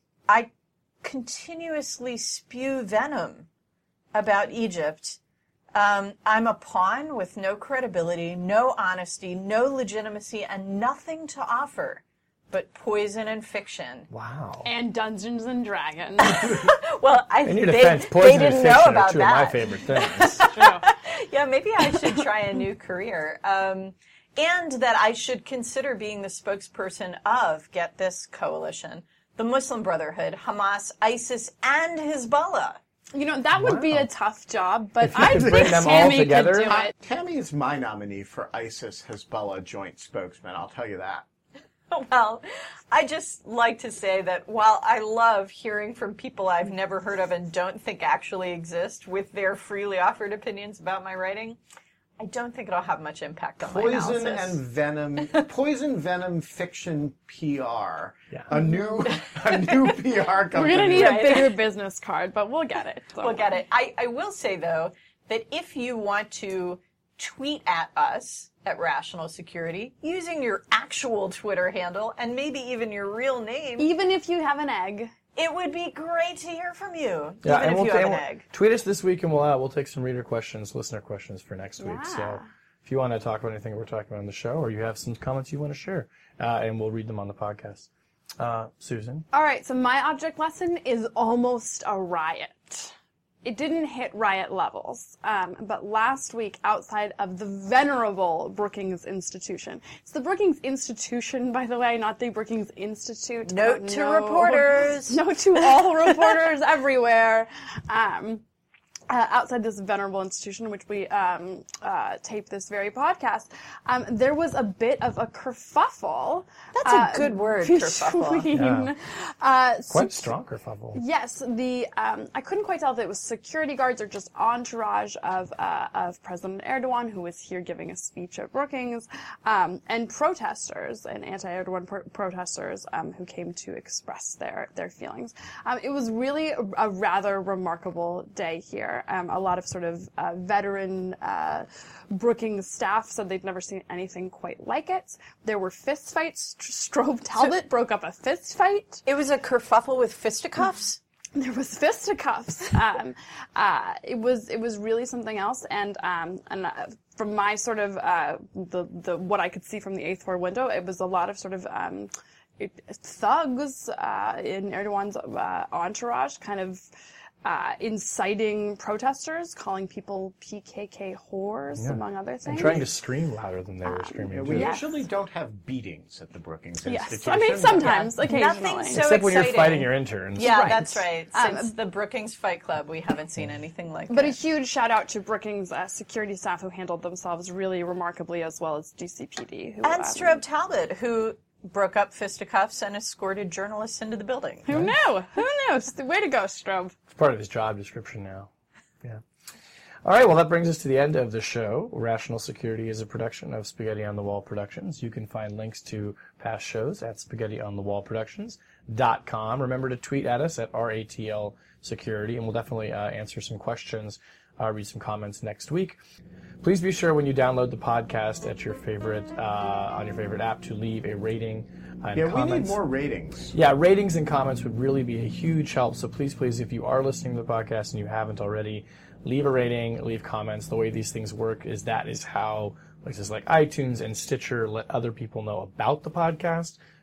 I continuously spew venom about Egypt. Um, I'm a pawn with no credibility, no honesty, no legitimacy, and nothing to offer but poison and fiction. Wow. And Dungeons and Dragons. Well, I In your they, defense, they poison didn't and know fiction about are two that. of my favorite things. Yeah, maybe I should try a new career. Um, and that I should consider being the spokesperson of, get this coalition, the Muslim Brotherhood, Hamas, ISIS, and Hezbollah. You know, that would be Wow. a tough job, but If you I could think bring them all Tammy could together. do Uh, it. Tammy is my nominee for ISIS Hezbollah joint spokesman. I'll tell you that. Well, I just like to say that while I love hearing from people I've never heard of and don't think actually exist with their freely offered opinions about my writing, I don't think it'll have much impact on my Poison analysis. and venom, poison venom fiction P R. Yeah. A new, a new P R company. We're going to need Right. a bigger business card, but we'll get it. So. We'll get it. I, I will say, though, that if you want to tweet at us at Rational Security using your actual Twitter handle and maybe even your real name, Even if you have an egg. it would be great to hear from you, Yeah, even and if we'll, you have and an we'll- egg. tweet us this week, and we'll uh, we'll take some reader questions, listener questions for next week. So Yeah. if you want to talk about anything we're talking about on the show, or you have some comments you want to share, uh, and we'll read them on the podcast. Uh, Susan, All right, so my object lesson is almost a riot. It didn't hit riot levels, um, but last week outside of the venerable Brookings Institution. It's the Brookings Institution, by the way, not the Brookings Institute. Note Uh, to no. reporters. Note to all reporters everywhere. Um, Uh, outside this venerable institution in which we um, uh, tape this very podcast, um, there was a bit of a kerfuffle. That's a uh, good word, between, kerfuffle. Yeah. uh, quite strong kerfuffle. Yes, the um, I couldn't quite tell if it was security guards or just entourage of uh, of President Erdogan, who was here giving a speech at Brookings, um, and protesters and anti-Erdogan pro- protesters um, who came to express their their feelings. Um, it was really a, a rather remarkable day here. Um, a lot of sort of uh, veteran uh, Brookings staff said they'd never seen anything quite like it. There were fist fights. Strobe Talbot broke up a fist fight. It was a kerfuffle with fisticuffs? There was fisticuffs. um, uh, it was it was really something else, and um, and uh, from my sort of uh, the the what I could see from the eighth floor window, it was a lot of sort of um, it, thugs uh, in Erdogan's uh, entourage, kind of. Uh, inciting protesters, calling people P K K whores, Yeah. among other things. And trying to scream louder than they were screaming. Yeah, too. we Yes. usually don't have beatings at the Brookings Yes, Institution. I mean sometimes, Yeah. occasionally. Nothing so Except when you're exciting. fighting your interns. Yeah, Right. that's right. Um, Since the Brookings Fight Club, we haven't seen anything like But a it. huge shout out to Brookings uh, security staff who handled themselves really remarkably, as well as D C P D. Who, And um, Strobe Talbot, who broke up fisticuffs and escorted journalists into the building. Who knew? Who knew? Way to go, Strobe. It's part of his job description now. Yeah. All right, well, that brings us to the end of the show. Rational Security is a production of Spaghetti on the Wall Productions. You can find links to past shows at spaghetti on the wall productions dot com. Remember to tweet at us at R A T L Security, and we'll definitely uh, answer some questions, uh, read some comments next week. Please be sure when you download the podcast at your favorite uh, on your favorite app to leave a rating and Yeah, we comments. need more ratings. Yeah, ratings and comments would really be a huge help. So please, please, if you are listening to the podcast and you haven't already, leave a rating, leave comments. The way these things work is that is how places like iTunes and Stitcher let other people know about the podcast.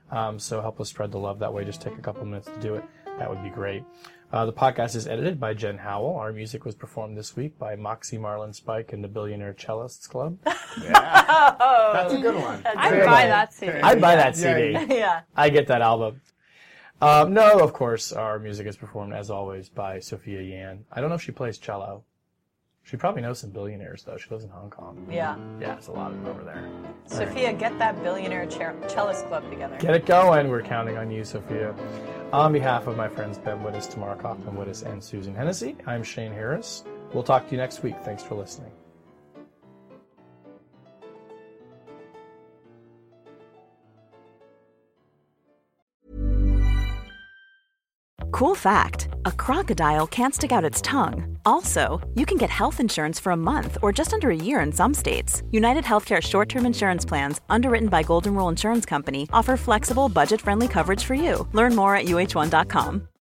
Um, so help us spread the love that way. Just take a couple minutes to do it. That would be great. Uh, the podcast is edited by Jen Howell. Our music was performed this week by Moxie Marlin Spike and the Billionaire Cellists Club. Yeah. That's a good one. I'd buy that C D. I'd buy that C D. Yeah. Yeah. I get that album. Um, no, of course, our music is performed, as always, by Sophia Yan. I don't know if she plays cello. She probably knows some billionaires, though. She lives in Hong Kong. Yeah. Yeah, it's a lot of them over there. Sophia, get that billionaire ch- cellist club together. Get it going. We're counting on you, Sophia. On behalf of my friends Ben Wittes, Tamara Kaufman-Wittes, and Susan Hennessy, I'm Shane Harris. We'll talk to you next week. Thanks for listening. Cool fact, a crocodile can't stick out its tongue. Also, you can get health insurance for a month or just under a year in some states. United Healthcare short-term insurance plans, underwritten by Golden Rule Insurance Company, offer flexible, budget-friendly coverage for you. Learn more at U H one dot com.